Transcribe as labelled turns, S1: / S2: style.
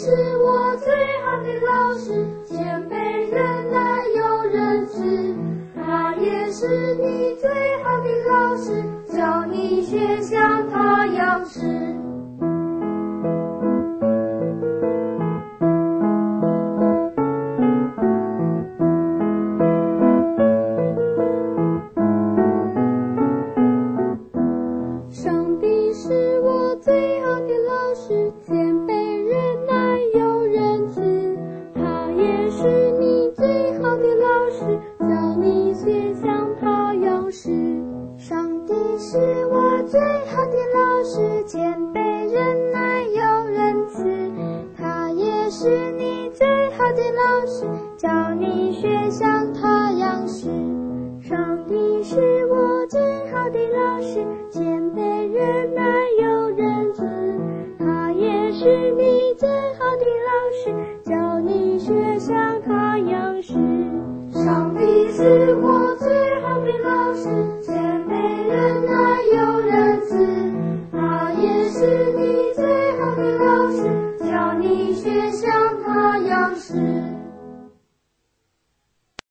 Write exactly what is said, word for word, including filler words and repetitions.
S1: 是我最好的老师，谦卑忍耐又仁慈。他也是你最好的老师，教你学像他样式。上帝是我最好的老师，谦卑忍耐又仁慈。他也是你最好的老师，教你学像他样式。上帝是我最好的老师，谦卑忍耐又仁慈。他也是你最好的老师，教你学像他样式。上帝是我最好的老师，谦卑忍耐又仁慈。他也是你最好的老师，教你学像他样式。上帝是我